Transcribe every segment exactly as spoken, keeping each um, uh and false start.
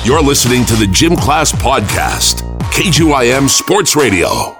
You're listening to the Gym Class Podcast, K G Y M Sports Radio.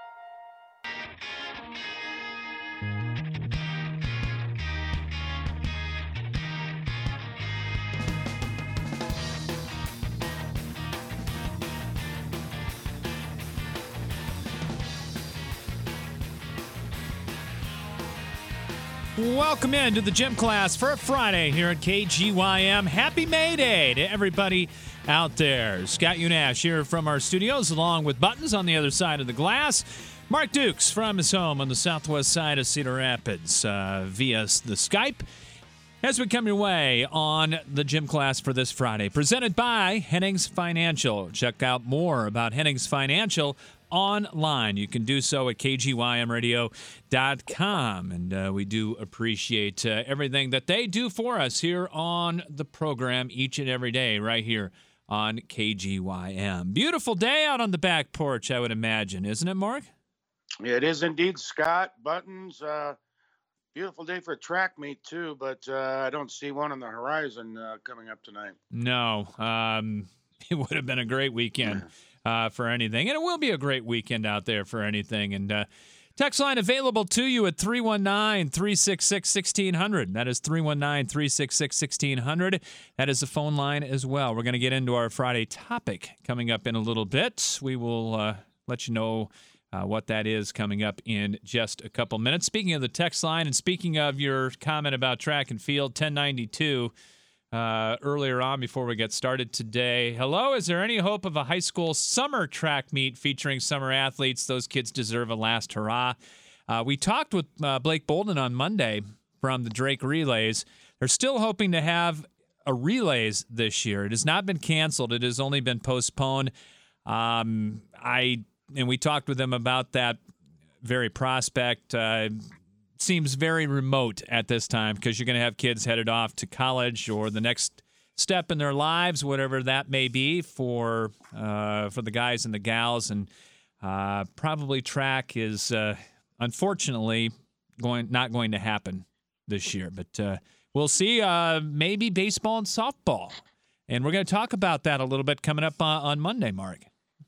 Welcome in to the Gym Class for a Friday here at K G Y M. Happy May Day to everybody out there. Scott Unash here from our studios, along with Buttons on the other side of the glass. Mark Dukes from his home on the southwest side of Cedar Rapids uh, via the Skype. As we come your way on the Gym Class for this Friday, presented by Hennings Financial. Check out more about Hennings Financial online. You can do so at K G Y M radio dot com. And uh, we do appreciate uh, everything that they do for us here on the program each and every day right here on K G Y M. Beautiful day out on the back porch, I would imagine, isn't it, Mark? It is indeed, Scott. Buttons, uh, beautiful day for a track meet, too, but uh, I don't see one on the horizon uh, coming up tonight. No, um, it would have been a great weekend. Uh, for anything. And it will be a great weekend out there for anything. And uh, text line available to you at three one nine, three six six, one six zero zero. That is three one nine, three six six, one six zero zero. That is the phone line as well. We're going to get into our Friday topic coming up in a little bit. We will uh, let you know uh, what that is coming up in just a couple minutes. Speaking of the text line and speaking of your comment about track and field, ten ninety-two. Uh, earlier on before we get started today. Hello, is there any hope of a high school summer track meet featuring summer athletes? Those kids deserve a last hurrah. Uh, we talked with uh, Blake Bolden on Monday from the Drake Relays. They're still hoping to have a relays this year. It has not been canceled. It has only been postponed. Um, I and we talked with them about that very prospect. Uh, seems very remote at this time because you're going to have kids headed off to college or the next step in their lives, whatever that may be for uh, for the guys and the gals. And uh, probably track is uh, unfortunately going not going to happen this year. But uh, we'll see. Uh, maybe baseball and softball. And we're going to talk about that a little bit coming up uh, on Monday, Mark.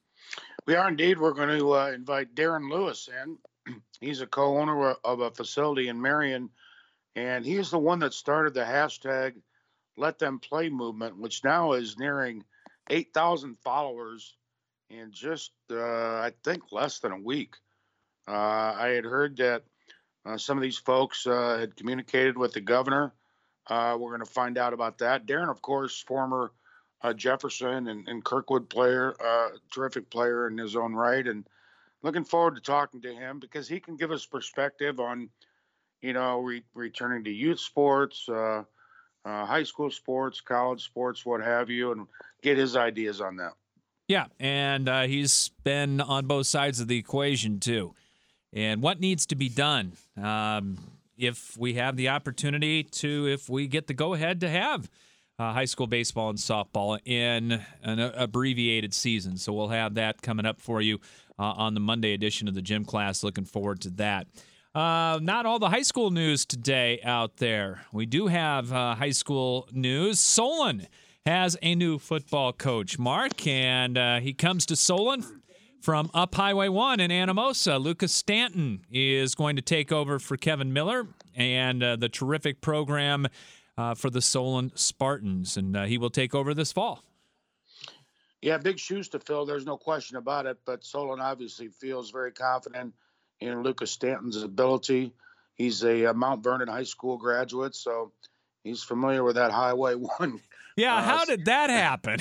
We are indeed. We're going to uh, invite Darren Lewis in. He's a co-owner of a facility in Marion, and he's the one that started the hashtag Let Them Play movement, which now is nearing eight thousand followers in just, uh, I think, less than a week. Uh, I had heard that uh, some of these folks uh, had communicated with the governor. Uh, we're going to find out about that. Darren, of course, former uh, Jefferson and, and Kirkwood player, uh, terrific player in his own right, and looking forward to talking to him because he can give us perspective on, you know, re- returning to youth sports, uh, uh, high school sports, college sports, what have you, and get his ideas on that. Yeah, and uh, he's been on both sides of the equation, too. And what needs to be done um, if we have the opportunity to, if we get the go-ahead to have uh, high school baseball and softball in an abbreviated season. So we'll have that coming up for you Uh, on the Monday edition of the Gym Class. Looking forward to that. Uh, not all the high school news today out there. We do have uh, high school news. Solon has a new football coach, Mark, and uh, he comes to Solon from up Highway one in Anamosa. Lucas Stanton is going to take over for Kevin Miller and uh, the terrific program uh, for the Solon Spartans, and uh, he will take over this fall. Yeah, big shoes to fill. There's no question about it. But Solon obviously feels very confident in Lucas Stanton's ability. He's a, a Mount Vernon High School graduate, so he's familiar with that Highway one. Yeah, uh, how did that happen?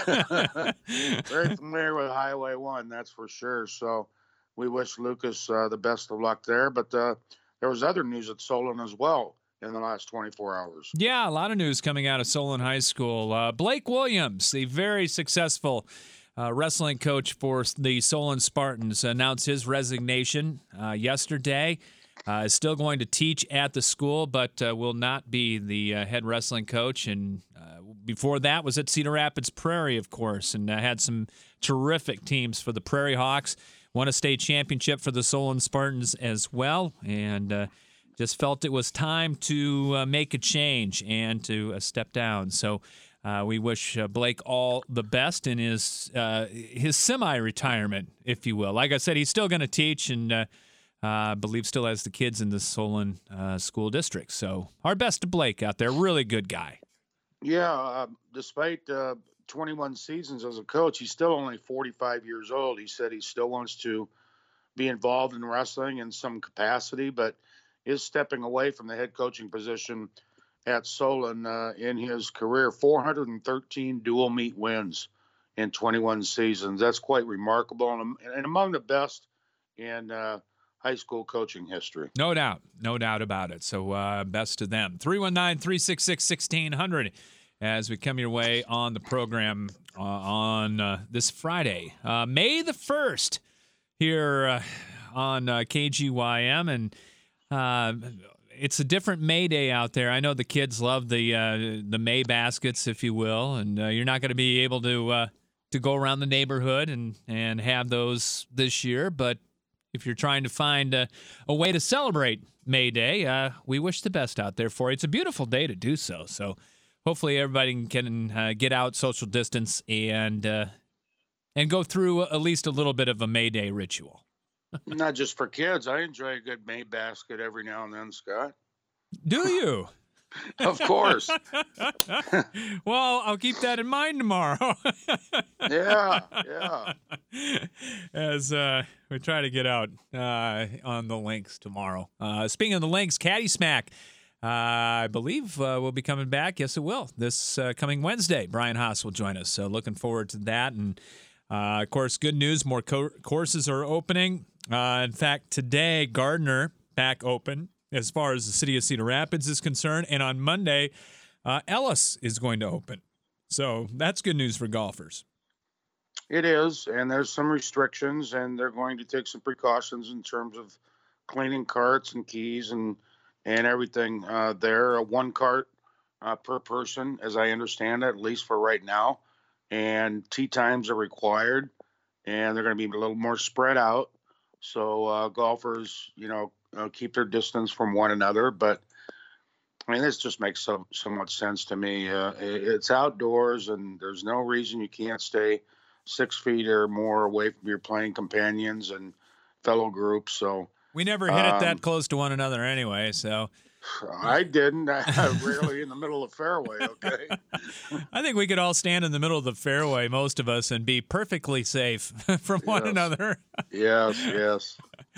Very familiar with Highway one, that's for sure. So we wish Lucas uh, the best of luck there. But uh, there was other news at Solon as well in the last twenty-four hours. Yeah, a lot of news coming out of Solon High School. Uh, Blake Williams, the very successful uh, wrestling coach for the Solon Spartans, announced his resignation uh, yesterday. Uh, is still going to teach at the school, but uh, will not be the uh, head wrestling coach. And uh, before that was at Cedar Rapids Prairie, of course, and uh, had some terrific teams for the Prairie Hawks. Won a state championship for the Solon Spartans as well, and uh, just felt it was time to uh, make a change and to uh, step down. So uh, we wish uh, Blake all the best in his uh, his semi-retirement, if you will. Like I said, he's still going to teach, and uh, uh, I believe still has the kids in the Solon uh, school district. So our best to Blake out there. Really good guy. Yeah, uh, despite uh, twenty-one seasons as a coach, he's still only forty-five years old. He said he still wants to be involved in wrestling in some capacity, but is stepping away from the head coaching position at Solon uh, in his career. four hundred thirteen dual meet wins in twenty-one seasons. That's quite remarkable, and, and among the best in uh, high school coaching history. No doubt. No doubt about it. So uh, best to them. three one nine, three six six, one six zero zero as we come your way on the program uh, on uh, this Friday, uh, May the first, here uh, on uh, K G Y M. And uh, it's a different May Day out there. I know the kids love the uh, the May baskets, if you will, and uh, you're not going to be able to uh, to go around the neighborhood and, and have those this year. But if you're trying to find a, a way to celebrate May Day, uh, we wish the best out there for you. It's a beautiful day to do so. So hopefully everybody can uh, get out, social distance, and uh, and go through at least a little bit of a May Day ritual. Not just for kids. I enjoy a good May basket every now and then, Scott. Do you? Of course. Well, I'll keep that in mind tomorrow. Yeah, yeah. As uh, we try to get out uh, on the links tomorrow. Uh, speaking of the links, Caddy Smack, uh, I believe uh, will be coming back. Yes, it will. This uh, coming Wednesday, Brian Haas will join us. So looking forward to that. And, uh, of course, good news, more co- courses are opening. Uh, in fact, today, Gardner back open as far as the city of Cedar Rapids is concerned. And on Monday, uh, Ellis is going to open. So that's good news for golfers. It is, and there's some restrictions, and they're going to take some precautions in terms of cleaning carts and keys and and everything uh, there. Uh, one cart uh, per person, as I understand it, at least for right now. And tee times are required, and they're going to be a little more spread out. So uh, golfers, you know, uh, keep their distance from one another. But I mean, this just makes so so much sense to me. Uh, it's outdoors, and there's no reason you can't stay six feet or more away from your playing companions and fellow groups. So we never hit um, it that close to one another anyway. So I didn't. I rarely in the middle of the fairway. Okay. I think we could all stand in the middle of the fairway, most of us, and be perfectly safe from one Yes. another. Yes. Yes.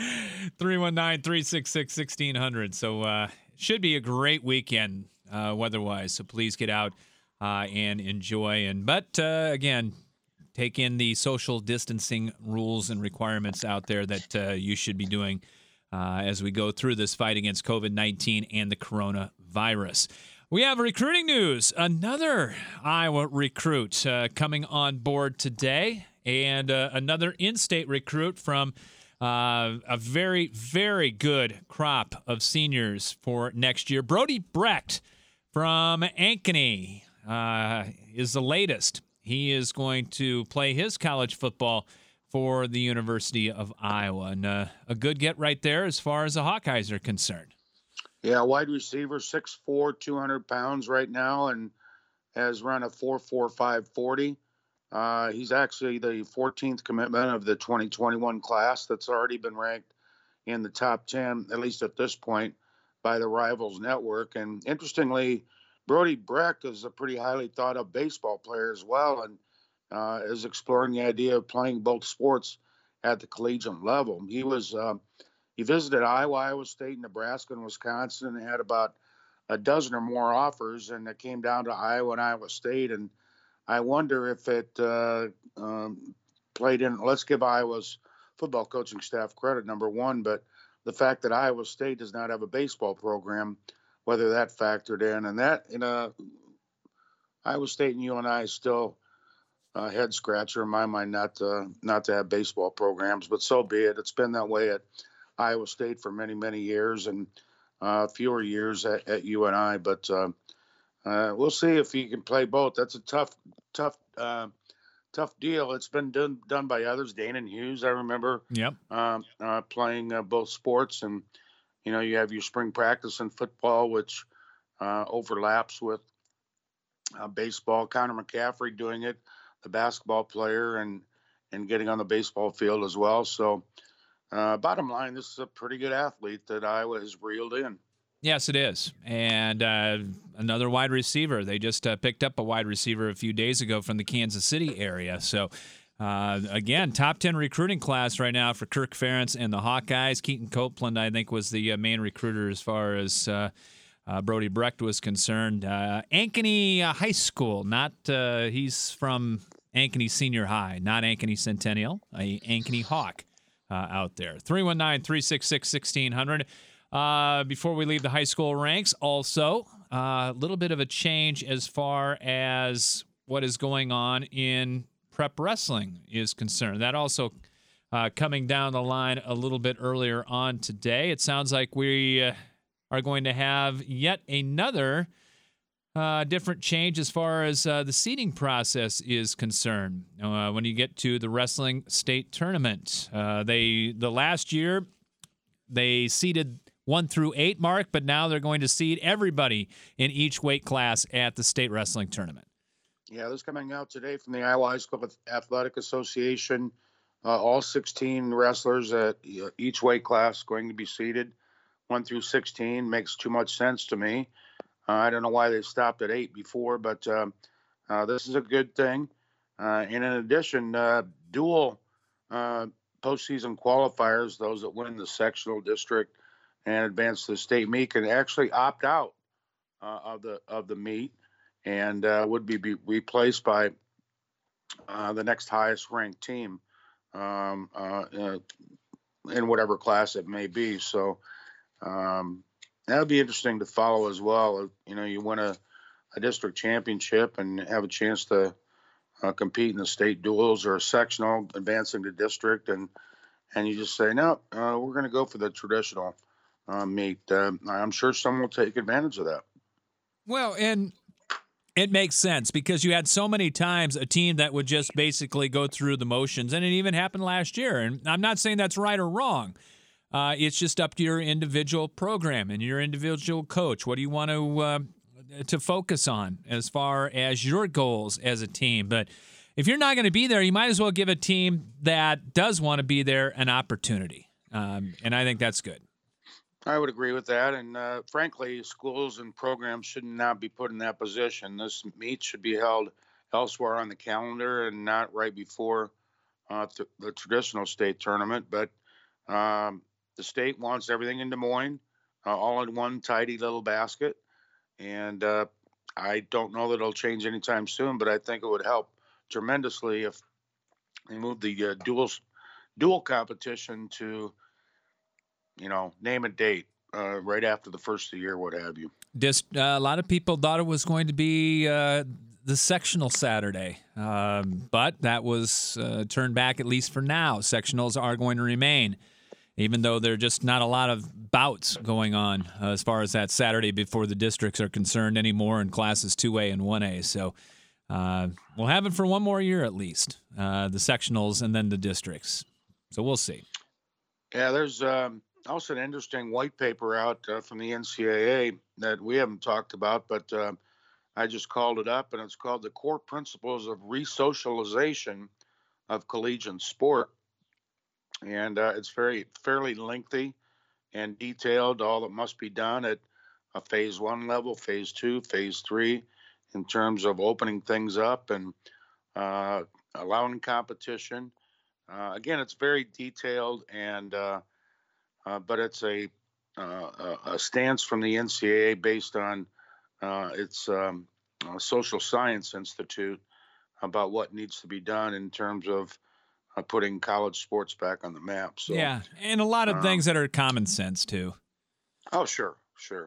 three one nine, three six six, one six zero zero. So uh, should be a great weekend uh, weather-wise. So please get out uh, and enjoy. And but uh, again, take in the social distancing rules and requirements out there that uh, you should be doing uh, as we go through this fight against COVID nineteen and the coronavirus. We have recruiting news. Another Iowa recruit uh, coming on board today, and uh, another in-state recruit from uh, a very, very good crop of seniors for next year. Brody Brecht from Ankeny uh, is the latest. He is going to play his college football for the University of Iowa. And uh, a good get right there as far as the Hawkeyes are concerned. Yeah, wide receiver, six foot four, two hundred pounds right now, and has run a four four five forty. Uh, he's actually the fourteenth commitment of the twenty twenty-one class that's already been ranked in the top ten, at least at this point, by the Rivals Network. And interestingly, Brody Brecht is a pretty highly thought of baseball player as well, and uh, is exploring the idea of playing both sports at the collegiate level. He was uh, he visited Iowa, Iowa State, Nebraska, and Wisconsin, and had about a dozen or more offers, and it came down to Iowa and Iowa State. And I wonder if it uh, um, played in. Let's give Iowa's football coaching staff credit, number one, but the fact that Iowa State does not have a baseball program, whether that factored in. And that, in a Iowa State and U N I still uh, head scratcher in my mind, not to, not to have baseball programs, but so be it. It's been that way at Iowa State for many, many years, and uh, fewer years at, at U N I. But uh, uh, we'll see if he can play both. That's a tough, tough, uh, tough deal. It's been done done by others. Danon Hughes, I remember, Yep. um, uh, playing uh, both sports, and you know, you have your spring practice in football, which uh, overlaps with uh, baseball, Connor McCaffrey doing it, the basketball player, and and getting on the baseball field as well. So, uh, bottom line, this is a pretty good athlete that Iowa has reeled in. Yes, it is. And uh, another wide receiver. They just uh, picked up a wide receiver a few days ago from the Kansas City area. So, uh, again, top ten recruiting class right now for Kirk Ferentz and the Hawkeyes. Keaton Copeland, I think, was the uh, main recruiter as far as uh, uh, Brody Brecht was concerned. Uh, Ankeny uh, High School, not uh, he's from Ankeny Senior High, not Ankeny Centennial, a Ankeny Hawk uh, out there. three one nine, three six six, one six zero zero. Uh, before we leave the high school ranks, also a uh, little bit of a change as far as what is going on in prep wrestling is concerned. That also uh, coming down the line a little bit earlier on today. It sounds like we uh, are going to have yet another uh, different change as far as uh, the seeding process is concerned. Uh, when you get to the wrestling state tournament, uh, they the last year they seeded one through eight mark, but now they're going to seed everybody in each weight class at the state wrestling tournament. Yeah, this coming out today from the Iowa High School Athletic Association. Uh, all sixteen wrestlers at each weight class going to be seeded. One through sixteen makes too much sense to me. Uh, I don't know why they stopped at eight before, but um, uh, this is a good thing. Uh, and in addition, uh, dual uh, postseason qualifiers, those that win the sectional district and advance to the state meet, can actually opt out uh, of the of the meet and uh, would be, be replaced by uh, the next highest ranked team um, uh, uh, in whatever class it may be. So um, that would be interesting to follow as well. You know, you win a, a district championship and have a chance to uh, compete in the state duels or a sectional, advancing to district, and and you just say, no, uh, we're going to go for the traditional Uh, meet. Uh, I'm sure some will take advantage of that. Well, and it makes sense because you had so many times a team that would just basically go through the motions, and it even happened last year. And I'm not saying that's right or wrong. Uh, it's just up to your individual program and your individual coach. What do you want to uh, to focus on as far as your goals as a team? But if you're not going to be there, you might as well give a team that does want to be there an opportunity. Um, and I think that's good. I would agree with that. And uh, frankly, schools and programs should not be put in that position. This meet should be held elsewhere on the calendar and not right before uh, th- the traditional state tournament. But um, the state wants everything in Des Moines, uh, all in one tidy little basket. And uh, I don't know that it'll change anytime soon, but I think it would help tremendously if they move the uh, dual, dual competition to, you know, name a date uh, right after the first of the year, what have you. Just, uh, a lot of people thought it was going to be uh, the sectional Saturday, um, but that was uh, turned back, at least for now. Sectionals are going to remain, even though there are just not a lot of bouts going on uh, as far as that Saturday before the districts are concerned anymore in classes two A and one A. So uh, we'll have it for one more year at least, uh, the sectionals and then the districts. So we'll see. Yeah, there's um, also an interesting white paper out uh, from the N C double A that we haven't talked about, but uh, I just called it up, and it's called The Core Principles of Resocialization of Collegiate Sport. And uh, it's very fairly lengthy and detailed, all that must be done at a phase one level, phase two, phase three, in terms of opening things up and uh, allowing competition. Uh, again, it's very detailed, and uh, uh, but it's a, uh, a stance from the N C double A based on uh, its um, uh, Social Science Institute about what needs to be done in terms of uh, putting college sports back on the map. So, yeah, and a lot of um, things that are common sense too. Oh, sure, sure.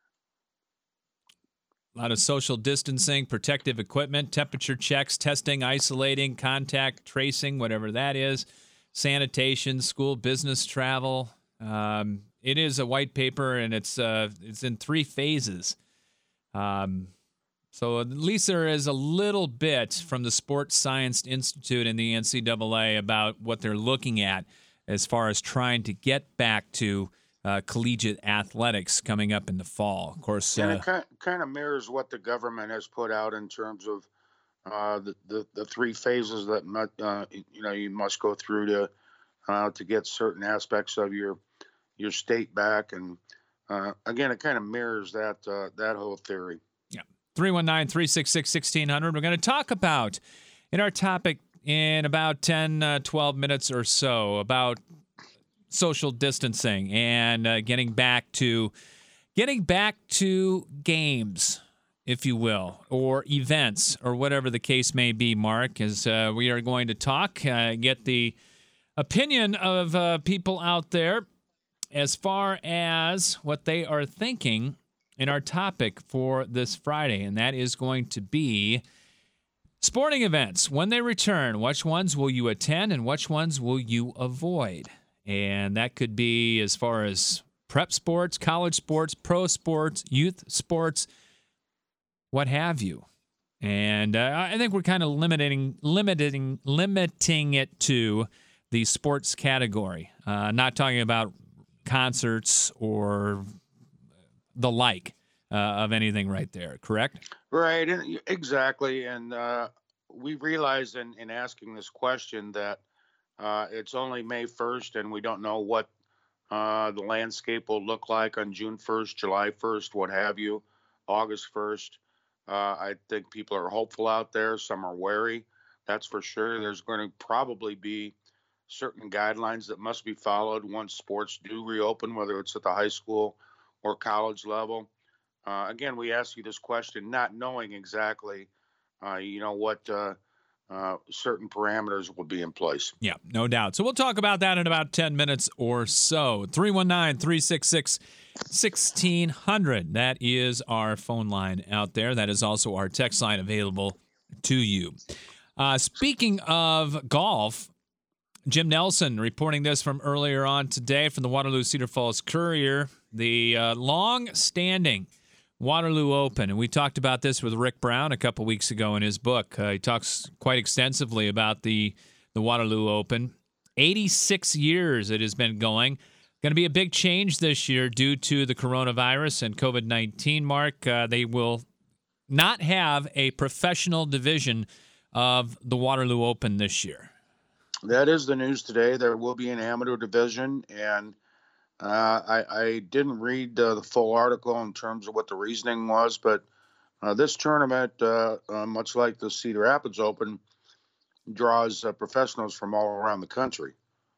A lot of social distancing, protective equipment, temperature checks, testing, isolating, contact tracing, whatever that is, sanitation, school, business, travel. Um, it is a white paper, and it's uh, it's in three phases. Um, so at least there is a little bit from the Sports Science Institute and the N C double A about what they're looking at as far as trying to get back to uh, collegiate athletics coming up in the fall. Of course, And uh, it kind kind of mirrors what the government has put out in terms of uh, the, the the three phases that mu- uh, you know you must go through to uh, to get certain aspects of your your state back, and uh, again, it kind of mirrors that uh, that whole theory. Yeah. three one nine, three six six, one six zero zero. We're going to talk about, in our topic in about ten, uh, twelve minutes or so, about social distancing and uh, getting back to getting back to games, if you will, or events, or whatever the case may be, Mark, as uh, we are going to talk, uh, get the opinion of uh, people out there as far as what they are thinking in our topic for this Friday, and that is going to be sporting events. When they return, which ones will you attend and which ones will you avoid? And that could be as far as prep sports, college sports, pro sports, youth sports, what have you. And uh, I think we're kind of limiting, limiting, limiting it to the sports category. Uh, not talking about concerts or the like uh, of anything right there, correct? Right, and exactly. And uh, we realize in, in asking this question that uh, it's only May first, and we don't know what uh, the landscape will look like on June first, July first, what have you, August first. Uh, I think people are hopeful out there. Some are wary, that's for sure. There's going to probably be certain guidelines that must be followed once sports do reopen, whether it's at the high school or college level. Uh, again, we ask you this question not knowing exactly, uh, you know, what uh, uh, certain parameters will be in place. Yeah, no doubt. So we'll talk about that in about ten minutes or so. three one nine, three six six, one six zero zero. That is our phone line out there. That is also our text line available to you. Uh, speaking of golf, Jim Nelson reporting this from earlier on today from the Waterloo Cedar Falls Courier, the uh, long-standing Waterloo Open. And we talked about this with Rick Brown a couple weeks ago in his book. Uh, he talks quite extensively about the, the Waterloo Open. eighty-six years it has been going. Going to be a big change this year due to the coronavirus and COVID nineteen, Mark. Uh, they will not have a professional division of the Waterloo Open this year. That is the news today. There will be an amateur division, and uh, I, I didn't read uh, the full article in terms of what the reasoning was, but uh, this tournament, uh, uh, much like the Cedar Rapids Open, draws uh, professionals from all around the country.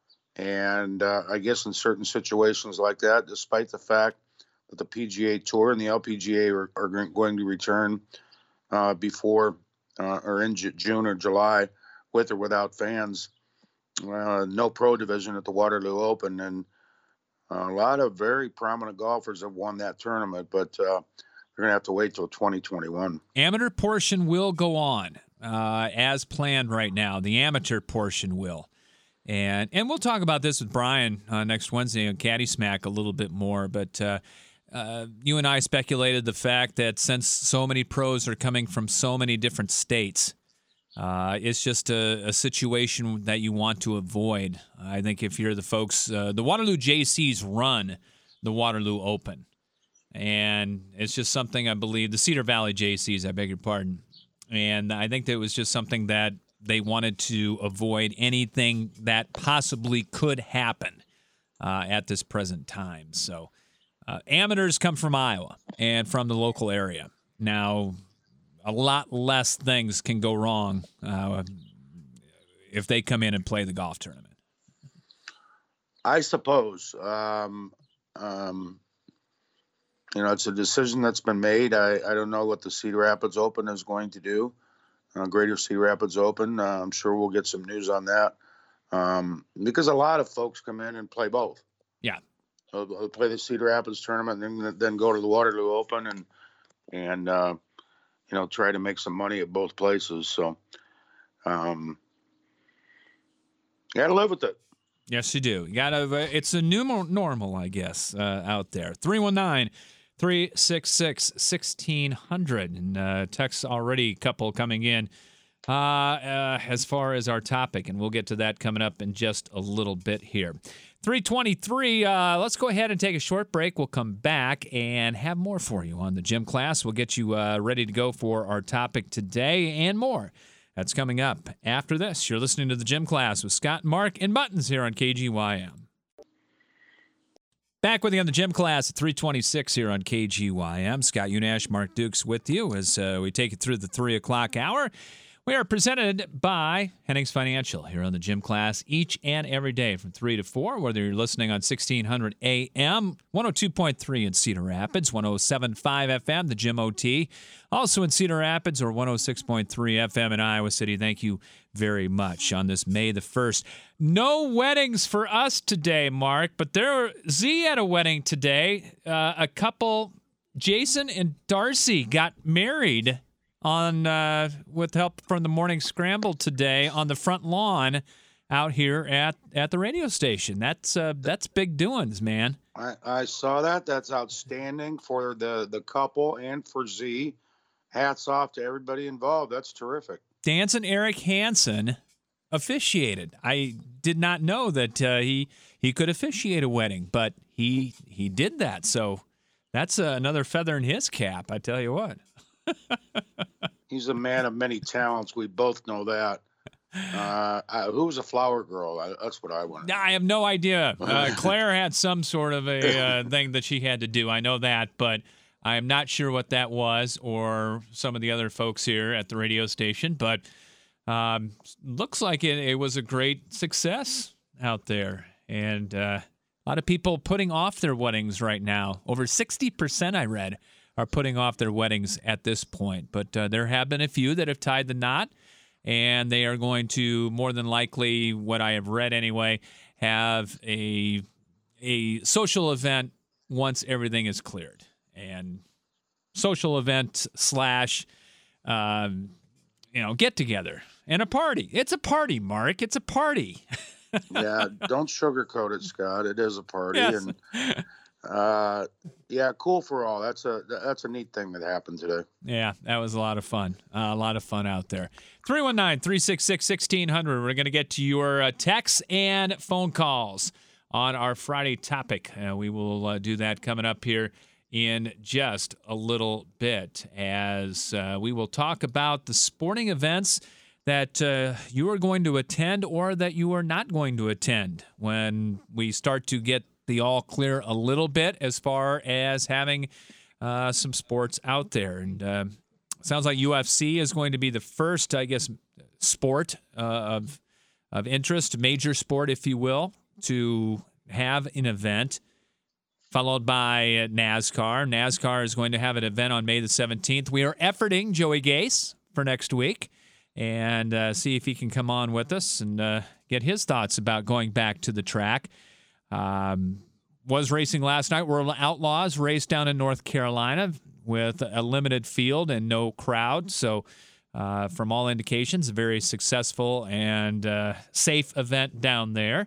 And uh, I guess in certain situations like that, despite the fact that the P G A Tour and the L P G A are, are going to return uh, before uh, or in J- June or July, with or without fans, uh, no pro division at the Waterloo Open. And a lot of very prominent golfers have won that tournament, but uh, we're going to have to wait till twenty twenty-one. Amateur portion will go on uh, as planned right now. The amateur portion will. And and we'll talk about this with Brian uh, next Wednesday on Caddy Smack a little bit more. But uh, uh, you and I speculated the fact that since so many pros are coming from so many different states, uh, it's just a, a situation that you want to avoid. I think if you're the folks, uh, the Waterloo J Cs run the Waterloo Open. And it's just something I believe, the Cedar Valley J Cs, I beg your pardon. And I think that it was just something that they wanted to avoid anything that possibly could happen uh, at this present time. So uh, amateurs come from Iowa and from the local area. Now, a lot less things can go wrong uh, if they come in and play the golf tournament. I suppose. Um, um, you know, it's a decision that's been made. I, I don't know what the Cedar Rapids Open is going to do. Uh, Greater Cedar Rapids Open. Uh, I'm sure we'll get some news on that um, because a lot of folks come in and play both. Yeah, so they'll play the Cedar Rapids tournament and then, then go to the Waterloo Open and and uh, you know try to make some money at both places. So um, you got to live with it. Yes, you do. You gotta. It's a new normal, I guess, uh, out there. three one nine, three six six, one six zero zero. And uh, texts already, a couple coming in uh, uh, as far as our topic, and we'll get to that coming up in just a little bit here. three twenty-three, uh, let's go ahead and take a short break. We'll come back and have more for you on the gym class. We'll get you uh, ready to go for our topic today and more. That's coming up after this. You're listening to the Gym Class with Scott, Mark, and Buttons here on K G Y M. Back with you on the Gym Class at three twenty-six here on K G Y M. Scott Unash, Mark Dukes with you as uh, we take you through the three o'clock hour. We are presented by Hennings Financial here on the Gym Class each and every day from three to four, whether you're listening on sixteen hundred A M, one oh two point three in Cedar Rapids, one oh seven point five F M, the Gym O T, also in Cedar Rapids, or one oh six point three F M in Iowa City. Thank you very much on this May the first. No weddings for us today, Mark, but there Z had a wedding today. Uh, a couple, Jason and Darcy, got married on uh, with help from the morning scramble today on the front lawn out here at, at the radio station. That's uh, that's big doings, man. I, I saw that. That's outstanding for the, the couple and for Z. Hats off to everybody involved. That's terrific. Dancing Eric Hansen officiated. I did not know that uh, he he could officiate a wedding, but he he did that. So that's uh, another feather in his cap, I tell you what. He's a man of many talents. We both know that. Uh, I, who was a flower girl? I, that's what I want. I have no idea. Uh, Claire had some sort of a uh, thing that she had to do. I know that, but I am not sure what that was or some of the other folks here at the radio station. But um, looks like it, it was a great success out there. And uh, a lot of people putting off their weddings right now. Over sixty percent, I read, are putting off their weddings at this point. But uh, there have been a few that have tied the knot, and they are going to, more than likely, what I have read anyway, have a a social event once everything is cleared. And social event slash, um, you know, get together and a party. It's a party, Mark. It's a party. Yeah, don't sugarcoat it, Scott. It is a party. Yes. And uh, yeah, cool for all. That's a that's a neat thing that happened today. Yeah, that was a lot of fun. Uh, a lot of fun out there. three one nine, three six six, one six zero zero. We're going to get to your uh, texts and phone calls on our Friday topic. Uh, we will uh, do that coming up here in just a little bit as uh, we will talk about the sporting events that uh, you are going to attend or that you are not going to attend when we start to get the all clear a little bit as far as having uh, some sports out there. And uh, sounds like U F C is going to be the first, I guess, sport uh, of of interest, major sport, if you will, to have an event, followed by NASCAR. NASCAR is going to have an event on May the seventeenth. We are efforting Joey Gase for next week and uh, see if he can come on with us and uh, get his thoughts about going back to the track. Um, was racing last night. World Outlaws raced down in North Carolina with a limited field and no crowd. So uh, from all indications, a very successful and uh, safe event down there.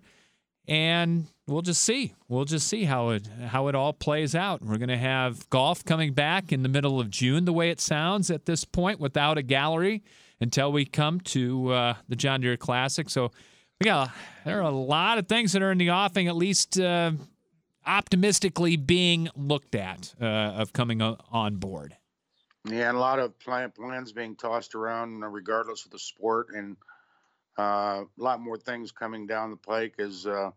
And we'll just see. We'll just see how it how it all plays out. We're going to have golf coming back in the middle of June, the way it sounds at this point, without a gallery until we come to uh, the John Deere Classic. So we got there are a lot of things that are in the offing, at least uh, optimistically being looked at uh, of coming on board. Yeah, and a lot of plan, plans being tossed around regardless of the sport, and uh, a lot more things coming down the pike as uh,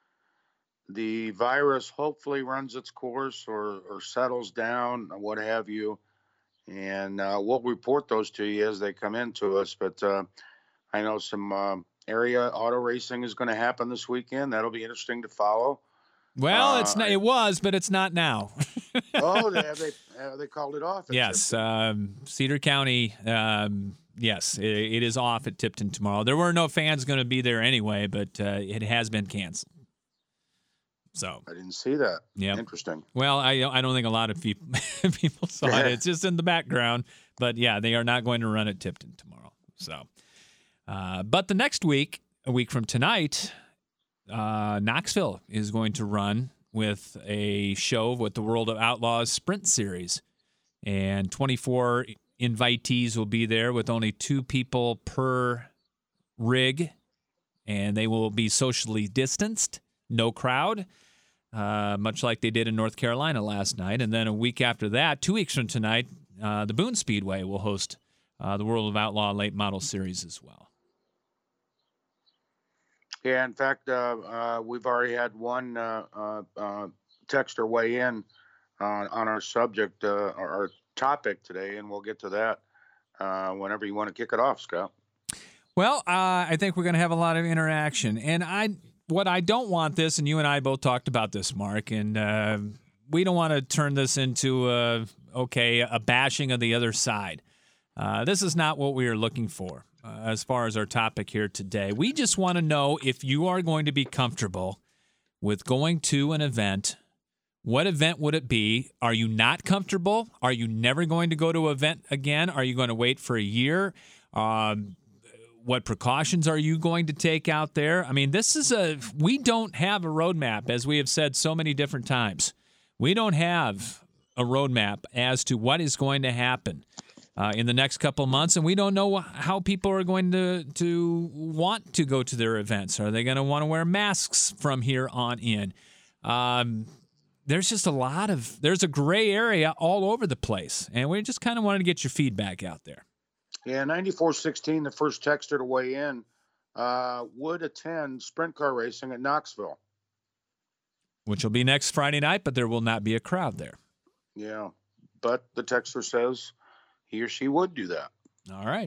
the virus hopefully runs its course or, or settles down, what have you. And uh, we'll report those to you as they come into us. But uh, I know some uh, area auto racing is going to happen this weekend. That'll be interesting to follow. Well, uh, it's not, it was, but it's not now. oh, they they, uh, they called it off. Yes, um, Cedar County. Um, yes, it, it is off at Tipton tomorrow. There were no fans going to be there anyway, but uh, it has been canceled. So I didn't see that. Yeah, interesting. Well, I I don't think a lot of people people saw it. It's just in the background, but yeah, they are not going to run at Tipton tomorrow. So, uh, but the next week, a week from tonight, uh, Knoxville is going to run with a show with the World of Outlaws Sprint Series, and twenty-four invitees will be there with only two people per rig, and they will be socially distanced. no crowd, uh, much like they did in North Carolina last night. And then a week after that, two weeks from tonight, uh, the Boone Speedway will host uh, the World of Outlaw Late Model Series as well. Yeah, in fact, uh, uh, we've already had one uh, uh, uh, texter weigh in on, on our subject, uh, our topic today, and we'll get to that uh, whenever you want to kick it off, Scott. Well, uh, I think we're going to have a lot of interaction. And I, what I don't want this, and you and I both talked about this, Mark, and uh, we don't want to turn this into, a, okay, a bashing of the other side. Uh, this is not what we are looking for. Uh, as far as our topic here today, we just want to know if you are going to be comfortable with going to an event. What event would it be? Are you not comfortable? Are you never going to go to an event again? Are you going to wait for a year? Um, what precautions are you going to take out there? I mean, this is a, we don't have a roadmap, as we have said so many different times. We don't have a roadmap as to what is going to happen Uh, in the next couple months, and we don't know how people are going to to want to go to their events. Are they going to want to wear masks from here on in? Um, there's just a lot of, there's a gray area all over the place, and we just kind of wanted to get your feedback out there. Yeah, ninety-four sixteen, the first texter to weigh in, uh, would attend sprint car racing at Knoxville. Which will be next Friday night, but there will not be a crowd there. Yeah, but the texter says he or she would do that. All right.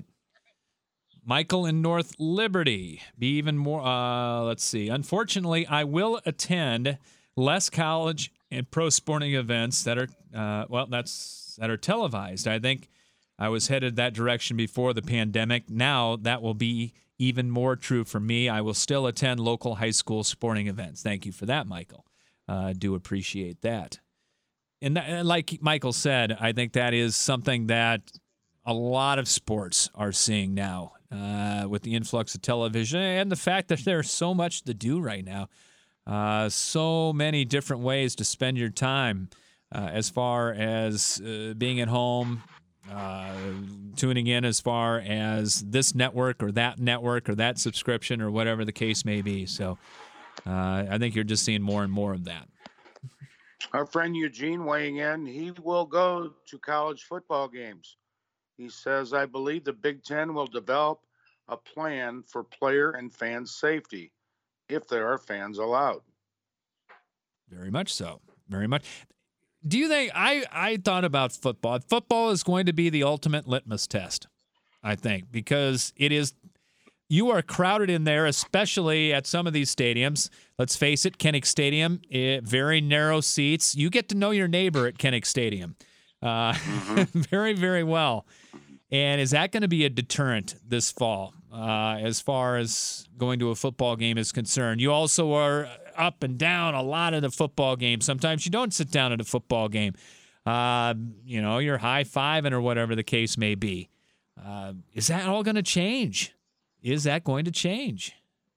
Michael in North Liberty. Be even more, uh, let's see. Unfortunately, I will attend less college and pro sporting events that are, uh, well, that's, that are televised. I think I was headed that direction before the pandemic. Now that will be even more true for me. I will still attend local high school sporting events. Thank you for that, Michael. I uh, do appreciate that. And that, like Michael said, I think that is something that a lot of sports are seeing now uh, with the influx of television and the fact that there's so much to do right now. Uh, so many different ways to spend your time uh, as far as uh, being at home, uh, tuning in as far as this network or that network or that subscription or whatever the case may be. So uh, I think you're just seeing more and more of that. Our friend Eugene weighing in, he will go to college football games. He says, I believe the Big Ten will develop a plan for player and fan safety if there are fans allowed. Very much so. Very much. Do you think, I, I thought about football. Football is going to be the ultimate litmus test, I think, because it is, you are crowded in there, especially at some of these stadiums. Let's face it, Kinnick Stadium, it, very narrow seats. You get to know your neighbor at Kinnick Stadium uh, mm-hmm. very, very well. And is that going to be a deterrent this fall uh, as far as going to a football game is concerned? You also are up and down a lot of the football games. Sometimes you don't sit down at a football game. Uh, you know, you're high-fiving or whatever the case may be. Uh, is that all going to change? Is that going to change?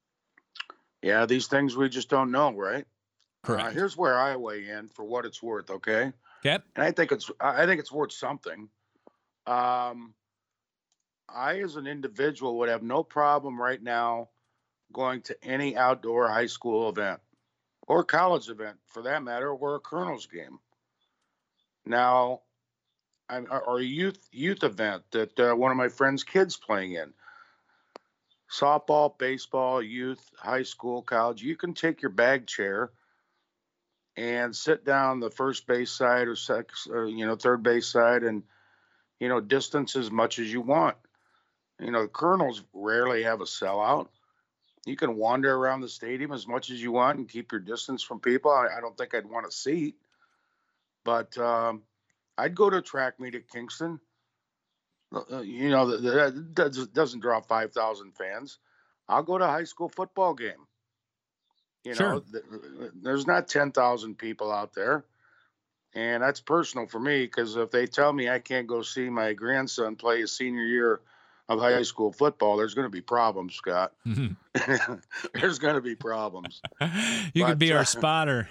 Yeah, these things we just don't know, right? Correct. Uh, here's where I weigh in for what it's worth, okay? Okay. And I think it's I think it's worth something. Um, I, as an individual, would have no problem right now going to any outdoor high school event or college event, for that matter, or a Colonel's game. Now, I'm, or a youth youth event that uh, one of my friends' kids playing in. Softball, baseball, youth, high school, college. You can take your bag chair and sit down the first base side or, sec, or you know, third base side and, you know, distance as much as you want. You know, the Colonels rarely have a sellout. You can wander around the stadium as much as you want and keep your distance from people. I, I don't think I'd want a seat. But um, I'd go to a track meet at Kingston. Uh, you know, that doesn't, doesn't draw five thousand fans. I'll go to a high school football game. You sure. know, th- there's not ten thousand people out there. And that's personal for me, because if they tell me I can't go see my grandson play his senior year of high school football, there's going to be problems, Scott. Mm-hmm. There's going to be problems. You but, could be our uh, spotter.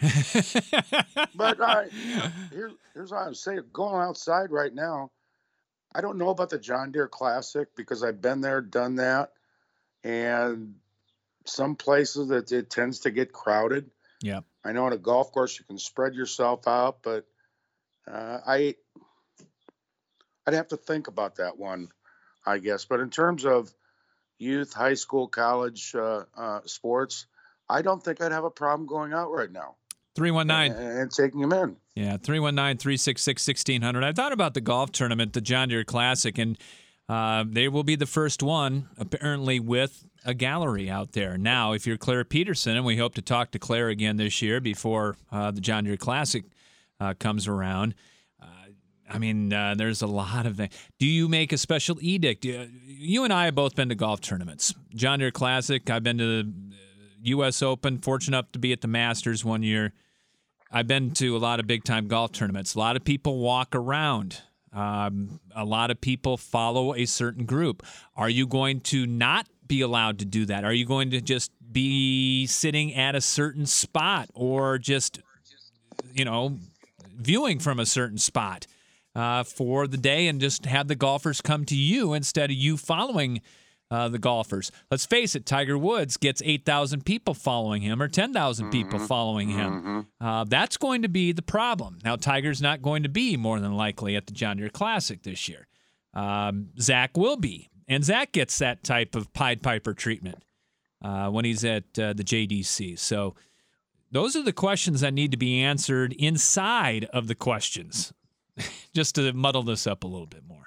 But uh, here, here's what I'm saying. Going outside right now, I don't know about the John Deere Classic because I've been there, done that. And some places that it tends to get crowded. Yeah. I know on a golf course you can spread yourself out, but uh, I I'd have to think about that one, I guess. But in terms of youth, high school, college uh, uh, sports, I don't think I'd have a problem going out right now three one nine. and, and taking them in. Yeah, three one nine, three six six, one six zero zero. I thought about the golf tournament, the John Deere Classic, and uh, they will be the first one, apparently, with a gallery out there. Now, if you're Claire Peterson, and we hope to talk to Claire again this year before uh, the John Deere Classic uh, comes around, uh, I mean, uh, there's a lot of things. Do you make a special edict? You, you and I have both been to golf tournaments. John Deere Classic, I've been to the U S Open, fortunate enough to be at the Masters one year. I've been to a lot of big-time golf tournaments. A lot of people walk around. Um, a lot of people follow a certain group. Are you going to not be allowed to do that? Are you going to just be sitting at a certain spot or just, you know, viewing from a certain spot uh, for the day and just have the golfers come to you instead of you following Uh, the golfers? Let's face it, Tiger Woods gets eight thousand people following him or ten thousand mm-hmm. people following him. Mm-hmm. Uh, that's going to be the problem. Now, Tiger's not going to be more than likely at the John Deere Classic this year. Um, Zach will be, and Zach gets that type of Pied Piper treatment uh, when he's at uh, the J D C. So those are the questions that need to be answered inside of the questions, just to muddle this up a little bit more.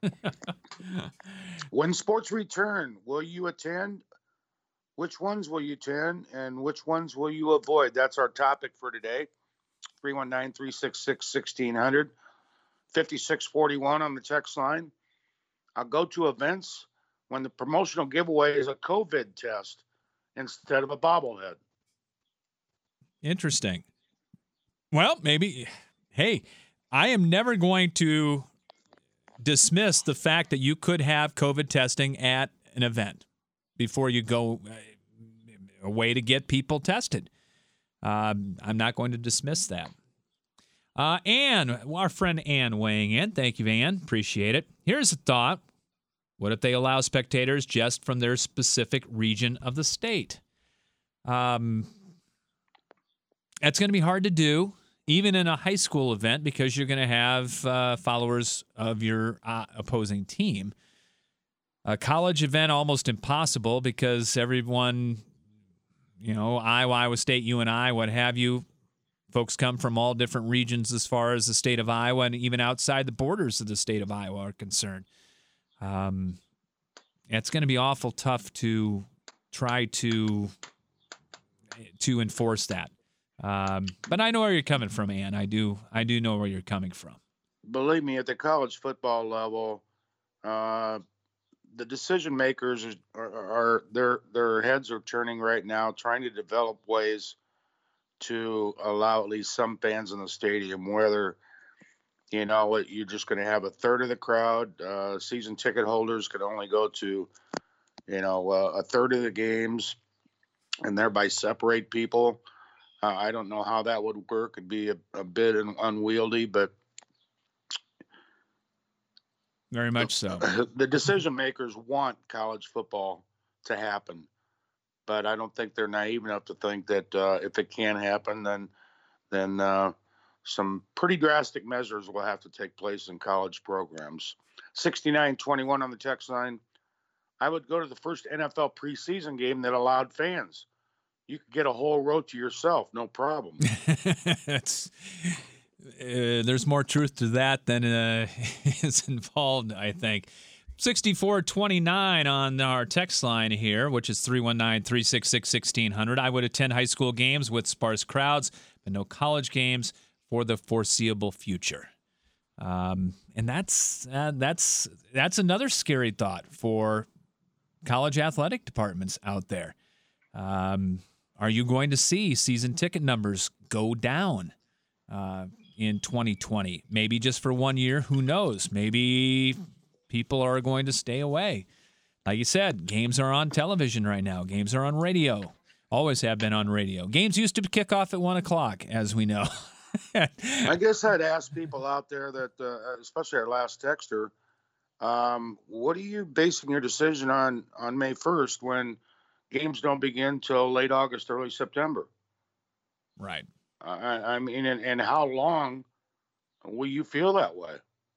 When sports return, will you attend? Which ones will you attend, and which ones will you avoid? That's our topic for today. three one nine, three six six, one six zero zero, fifty-six forty-one on the text line. I'll go to events when the promotional giveaway is a COVID test instead of a bobblehead. Interesting. Well, maybe, hey, I am never going to dismiss the fact that you could have COVID testing at an event before you go a way to get people tested. Um, I'm not going to dismiss that. Uh, Ann, our friend Ann weighing in. Thank you, Ann. Appreciate it. Here's a thought. What if they allow spectators just from their specific region of the state? Um, that's going to be hard to do, even in a high school event, because you're going to have uh, followers of your uh, opposing team. A college event, almost impossible, because everyone, you know, Iowa, Iowa State, U N I, what have you, folks come from all different regions as far as the state of Iowa and even outside the borders of the state of Iowa are concerned. Um, it's going to be awful tough to try to to enforce that. Um, but I know where you're coming from, Ann. I do. I do know where you're coming from. Believe me, at the college football level, uh, the decision makers are, are, are their their heads are turning right now, trying to develop ways to allow at least some fans in the stadium. Whether you know you're just going to have a third of the crowd, uh, season ticket holders could only go to you know uh, a third of the games, and thereby separate people. Uh, I don't know how that would work. It'd be a, a bit unwieldy, but very much so. The decision makers want college football to happen, but I don't think they're naive enough to think that uh, if it can happen, then then uh, some pretty drastic measures will have to take place in college programs. sixty-nine twenty-one on the text line. I would go to the first N F L preseason game that allowed fans. You could get a whole row to yourself, no problem. It's, uh, there's more truth to that than uh, is involved, I think. sixty-four twenty-nine on our text line here, which is three one nine, three six six, one six zero zero. I would attend high school games with sparse crowds, but no college games for the foreseeable future. Um, and that's uh, that's that's another scary thought for college athletic departments out there. Um, are you going to see season ticket numbers go down uh, in twenty twenty? Maybe just for one year. Who knows? Maybe people are going to stay away. Like you said, games are on television right now. Games are on radio. Always have been on radio. Games used to kick off at one o'clock, as we know. I guess I'd ask people out there that, uh, especially our last texter, um, what are you basing your decision on on May first when games don't begin till late August, early September? Right. Uh, I, I mean, and, and how long will you feel that way?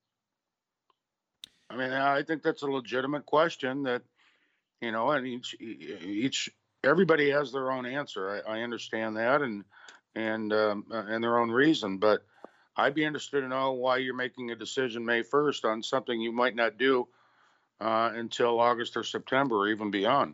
I mean, I think that's a legitimate question that, you know, and each, each, everybody has their own answer. I, I understand that and, and, um, and their own reason, but I'd be interested to know why you're making a decision May first on something you might not do uh, until August or September or even beyond.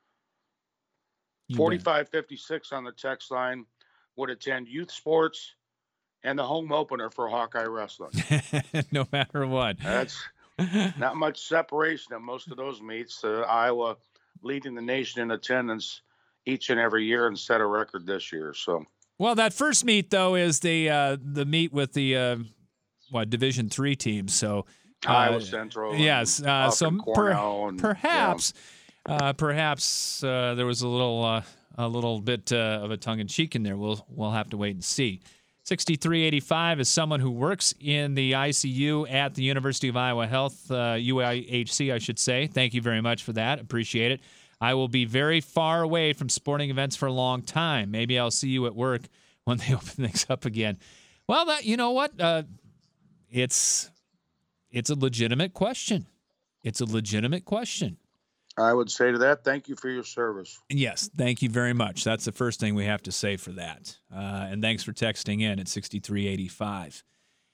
forty-five fifty-six on the text line would attend youth sports and the home opener for Hawkeye Wrestling. No matter what. That's not much separation at most of those meets. Uh, Iowa leading the nation in attendance each and every year and set a record this year. So, well, that first meet though is the uh, the meet with the uh, what Division three teams. So uh, Iowa Central. Yes. Uh, so per- and, perhaps, yeah. uh, perhaps uh, there was a little uh, a little bit uh, of a tongue in cheek in there. We'll we'll have to wait and see. sixty-three eighty-five is someone who works in the I C U at the University of Iowa Health, uh, U I H C, I should say. Thank you very much for that. Appreciate it. I will be very far away from sporting events for a long time. Maybe I'll see you at work when they open things up again. Well, that you know what? Uh, it's it's a legitimate question. It's a legitimate question. I would say to that, thank you for your service. Yes, thank you very much. That's the first thing we have to say for that. Uh, and thanks for texting in at sixty-three eighty-five.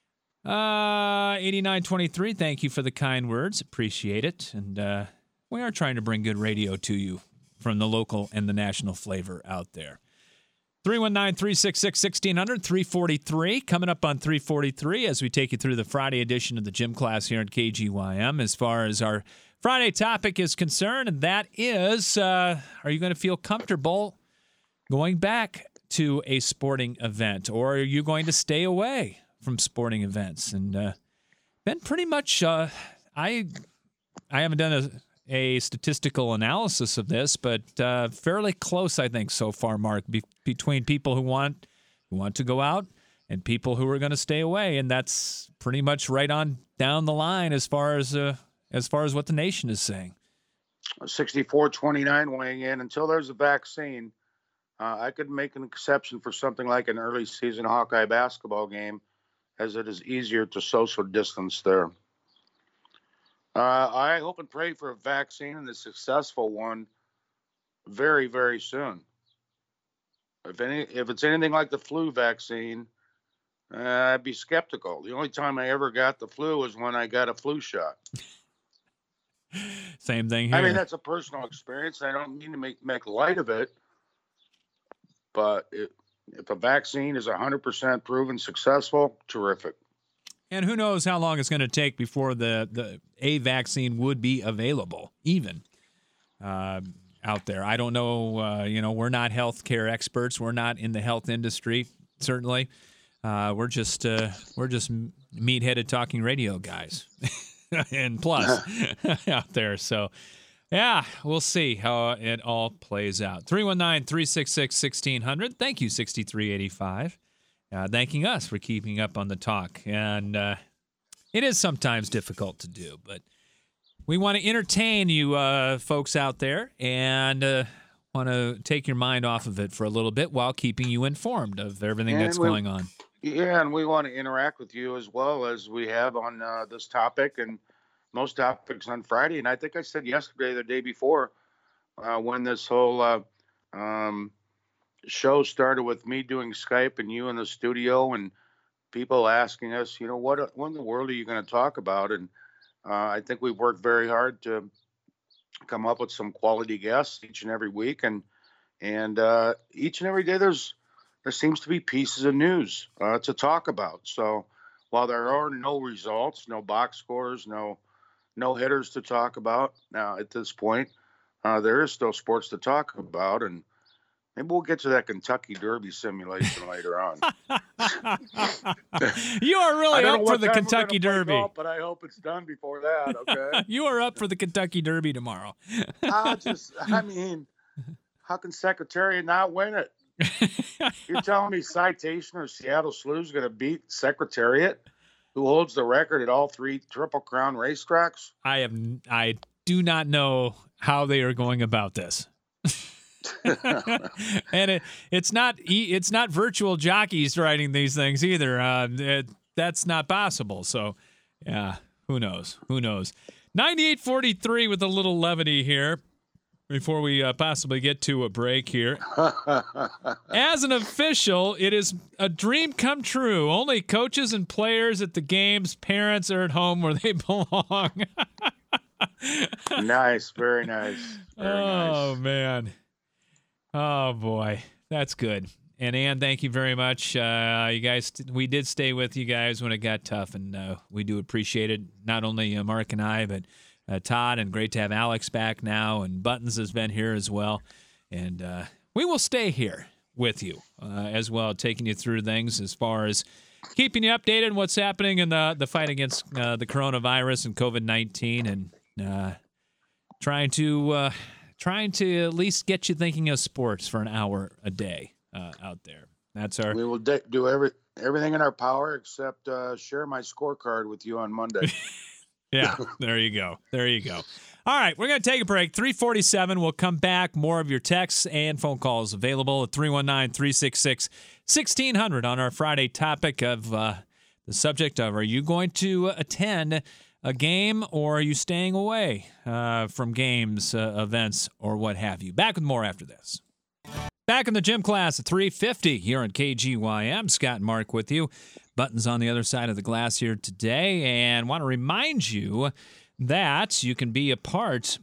Uh, eighty-nine twenty-three, thank you for the kind words. Appreciate it. And uh, we are trying to bring good radio to you from the local and the national flavor out there. three one nine, three six six, one six zero zero, three forty-three. Coming up on three forty-three as we take you through the Friday edition of the Gym Class here at K G Y M as far as our Friday topic is concerned, and that is, uh, are you going to feel comfortable going back to a sporting event, or are you going to stay away from sporting events? And uh, been pretty much, uh, I I haven't done a, a statistical analysis of this, but uh, fairly close, I think, so far, Mark, be, between people who want who want to go out and people who are going to stay away, and that's pretty much right on down the line as far as uh, as far as what the nation is saying. sixty-four twenty-nine weighing in. Until there's a vaccine, uh, I could make an exception for something like an early season Hawkeye basketball game, as it is easier to social distance there. Uh, I hope and pray for a vaccine and a successful one very, very soon. If any, if it's anything like the flu vaccine, uh, I'd be skeptical. The only time I ever got the flu was when I got a flu shot. Same thing here. I mean, that's a personal experience. I don't mean to make, make light of it, but it, if a vaccine is one hundred percent proven successful, terrific. And who knows how long it's going to take before the, the a vaccine would be available, even uh, out there. I don't know. Uh, you know, we're not healthcare experts. We're not in the health industry, certainly. Uh, we're just uh, we're just meat-headed talking radio guys. And plus out there. So, yeah, we'll see how it all plays out. three one nine, three six six, one six zero zero. Thank you, sixty-three eighty-five. Uh, thanking us for keeping up on the talk. And uh, it is sometimes difficult to do, but we want to entertain you uh, folks out there and uh, want to take your mind off of it for a little bit while keeping you informed of everything and that's we, going on. Yeah, and we want to interact with you as well as we have on uh, this topic and most topics on Friday. And I think I said yesterday, the day before, uh, when this whole uh, um, show started with me doing Skype and you in the studio and people asking us, you know, what, what in the world are you going to talk about? And uh, I think we've worked very hard to come up with some quality guests each and every week. And, and uh, each and every day there's, there seems to be pieces of news uh, to talk about. So while there are no results, no box scores, no no hitters to talk about now at this point, uh, there is still sports to talk about. And maybe we'll get to that Kentucky Derby simulation later on. You are really up for the Kentucky Derby. Golf, but I hope it's done before that, okay? You are up for the Kentucky Derby tomorrow. I just, I mean, how can Secretariat not win it? You're telling me Citation or Seattle Slew is going to beat Secretariat, who holds the record at all three Triple Crown racetracks? I have, I do not know how they are going about this. and it, it's not e- it's not virtual jockeys riding these things either. Uh, it, that's not possible. So, yeah, who knows? Who knows? ninety-eight forty-three with a little levity here before we uh, possibly get to a break here. As an official, it is a dream come true. Only coaches and players at the games, parents are at home where they belong. Nice, very nice. Very oh, nice. man. Oh, boy. That's good. And, Ann, thank you very much. Uh, you guys, we did stay with you guys when it got tough, and uh, we do appreciate it. Not only uh, Mark and I, but uh, Todd, and great to have Alex back now, and Buttons has been here as well. And uh, we will stay here with you uh, as well, taking you through things as far as keeping you updated on what's happening in the, the fight against uh, the coronavirus and COVID nineteen, and uh, trying to uh, trying to at least get you thinking of sports for an hour a day uh, out there. That's our. We will de- do every everything in our power except uh, share my scorecard with you on Monday. Yeah, there you go. There you go. All right, we're going to take a break. three forty-seven, we'll come back. More of your texts and phone calls available at three one nine, three six six, one six zero zero on our Friday topic of uh, the subject of, are you going to attend a game or are you staying away uh, from games, uh, events, or what have you? Back with more after this. Back in the gym class at three fifty here on K G Y M. Scott and Mark with you. Buttons on the other side of the glass here today, and want to remind you that you can be a part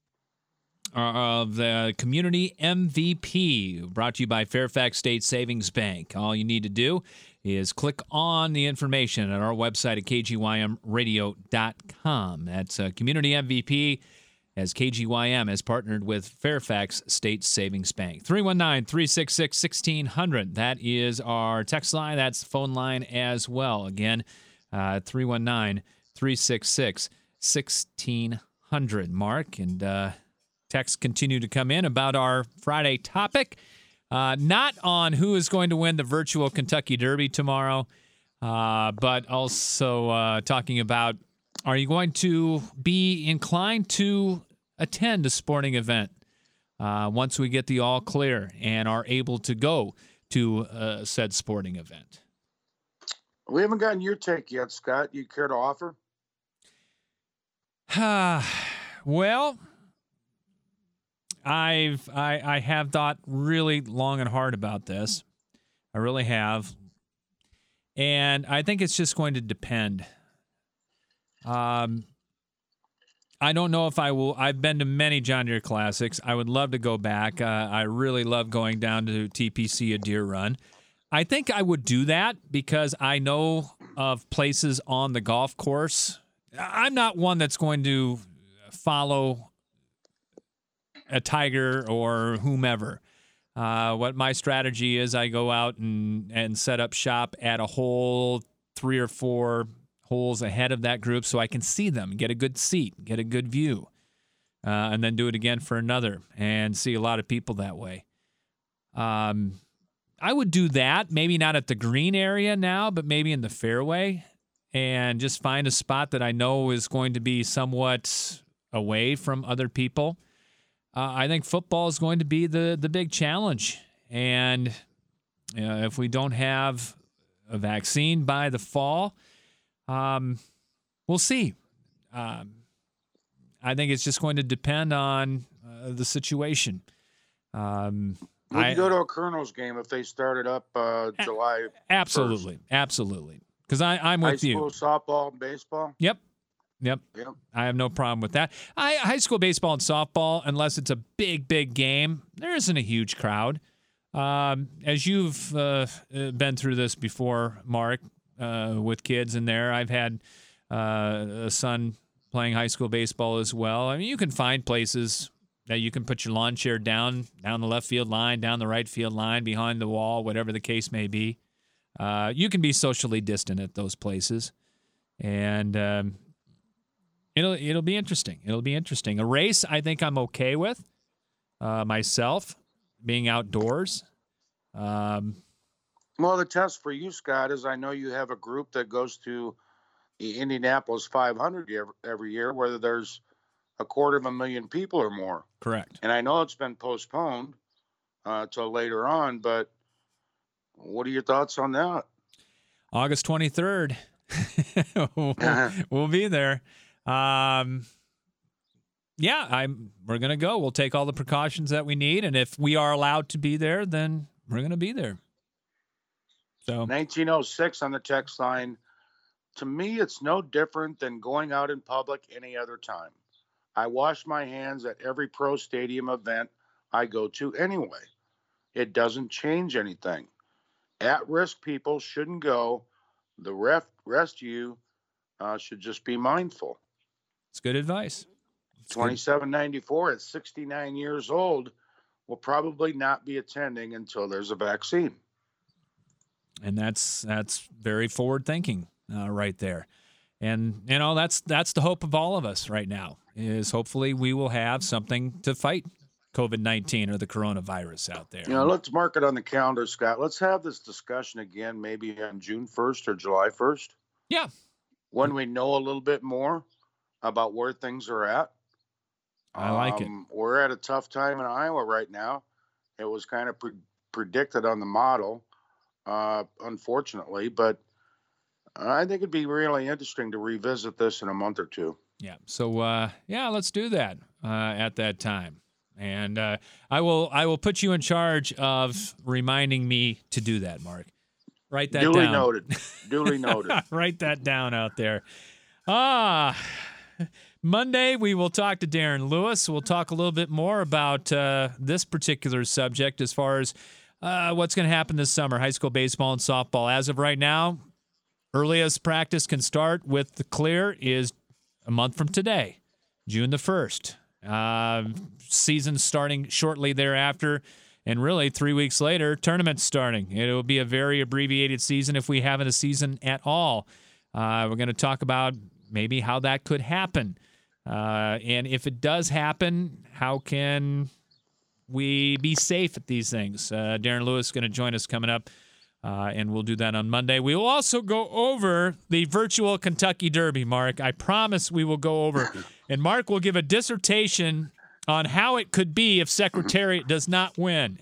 of the Community M V P, brought to you by Fairfax State Savings Bank. All you need to do is click on the information at our website at k g y m radio dot com. That's uh, Community M V P, as K G Y M has partnered with Fairfax State Savings Bank. three one nine, three six six, one six zero zero. That is our text line. That's the phone line as well. Again, uh, three one nine, three six six, one six zero zero. Mark, and uh, texts continue to come in about our Friday topic. Uh, not on who is going to win the virtual Kentucky Derby tomorrow, uh, but also uh, talking about, are you going to be inclined to attend a sporting event uh, once we get the all clear and are able to go to uh, said sporting event? We haven't gotten your take yet, Scott. You care to offer? Well, I've I, I have thought really long and hard about this. I really have. And I think it's just going to depend. Um, I don't know if I will. I've been to many John Deere Classics. I would love to go back. Uh, I really love going down to T P C a Deer Run. I think I would do that because I know of places on the golf course. I'm not one that's going to follow a Tiger or whomever. Uh, what my strategy is, I go out and, and set up shop at a hole three or four holes ahead of that group so I can see them, get a good seat, get a good view, uh, and then do it again for another and see a lot of people that way. Um, I would do that, maybe not at the green area now, but maybe in the fairway, and just find a spot that I know is going to be somewhat away from other people. Uh, I think football is going to be the, the big challenge. And you know, if we don't have a vaccine by the fall, um, we'll see. Um, I think it's just going to depend on uh, the situation. Um, Would you I, go to a Colonel's game if they started up uh, July Absolutely. first? Absolutely. Because I'm with High you. school softball and baseball? Yep. Yep. Yep. I have no problem with that. I, high school baseball and softball, unless it's a big, big game, there isn't a huge crowd. Um, as you've uh, been through this before, Mark, uh, with kids in there, I've had uh, a son playing high school baseball as well. I mean, you can find places that you can put your lawn chair down, down the left field line, down the right field line, behind the wall, whatever the case may be. Uh, you can be socially distant at those places. And um, It'll it'll be interesting. It'll be interesting. A race, I think I'm okay with uh, myself, being outdoors. Um, Well, the test for you, Scott, is I know you have a group that goes to the Indianapolis five hundred every, every year, where there's a quarter of a million people or more. correct. And I know it's been postponed, uh, till later on. But what are your thoughts on that? August twenty-third. we'll, we'll be there. Um, yeah, I'm. We're gonna go. We'll take all the precautions that we need, and if we are allowed to be there, then we're gonna be there. So nineteen oh six on the text line. To me, it's no different than going out in public any other time. I wash my hands at every pro stadium event I go to anyway. It doesn't change anything. At-risk people shouldn't go. The ref, rest of you uh, should just be mindful. It's good advice. twenty-seven ninety-four at sixty-nine years old will probably not be attending until there's a vaccine. And that's that's very forward thinking uh, right there. And, you know, that's that's the hope of all of us right now, is hopefully we will have something to fight COVID nineteen or the coronavirus out there. You know, let's mark it on the calendar, Scott. Let's have this discussion again, maybe on June first or July first. Yeah. When we know a little bit more about where things are at. I like um, it. We're at a tough time in Iowa right now. It was kind of pre- predicted on the model, uh, unfortunately, but I think it'd be really interesting to revisit this in a month or two. Yeah. So, uh, yeah, let's do that uh, at that time. And uh, I will I will put you in charge of reminding me to do that, Mark. Write that Duly down. noted. Duly noted. Write that down out there. Ah, Monday we will talk to Darren Lewis. We'll talk a little bit more about uh, this particular subject as far as uh, what's going to happen this summer, high school baseball and softball. As of right now, earliest practice can start with the clear is a month from today, June the first. Uh, season starting shortly thereafter, and really three weeks later, tournament starting. It will be a very abbreviated season if we have a season at all. Uh, we're going to talk about maybe how that could happen. Uh, and if it does happen, how can we be safe at these things? Uh, Darren Lewis is going to join us coming up, uh, and we'll do that on Monday. We will also go over the virtual Kentucky Derby, Mark. I promise we will go over. And Mark will give a dissertation on how it could be if Secretariat does not win.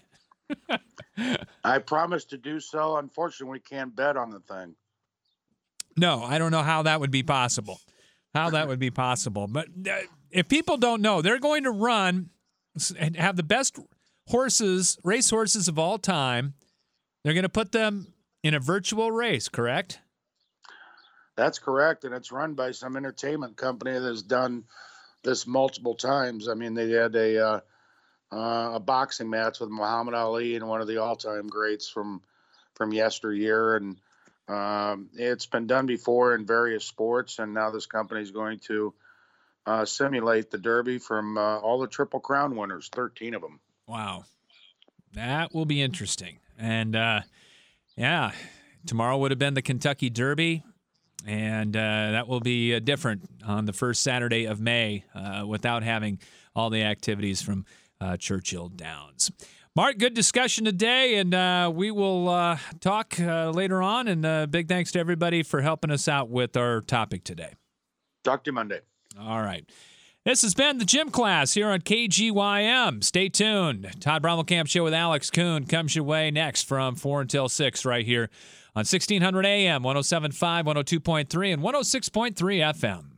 I promise to do so. Unfortunately, we can't bet on the thing. No, I don't know how that would be possible. How that would be possible. But uh, if people don't know, they're going to run and have the best horses, race horses of all time. They're going to put them in a virtual race, correct? That's correct, and it's run by some entertainment company that has done this multiple times. I mean, they had a uh, uh, a boxing match with Muhammad Ali and one of the all-time greats from from yesteryear, and um, it's been done before in various sports. And now this company is going to uh, simulate the Derby from uh, all the Triple Crown winners, thirteen of them. Wow, that will be interesting. And uh, yeah, tomorrow would have been the Kentucky Derby. And uh, that will be uh, different on the first Saturday of May uh, without having all the activities from uh, Churchill Downs. Mark, good discussion today, and uh, we will uh, talk uh, later on. And uh, big thanks to everybody for helping us out with our topic today. Talk to you Monday. All right. This has been the Gym Class here on K G Y M. Stay tuned. Todd Brommelkamp Show with Alex Kuhn comes your way next from four until six right here on sixteen hundred A M, one oh seven point five, one oh two point three, and one oh six point three F M.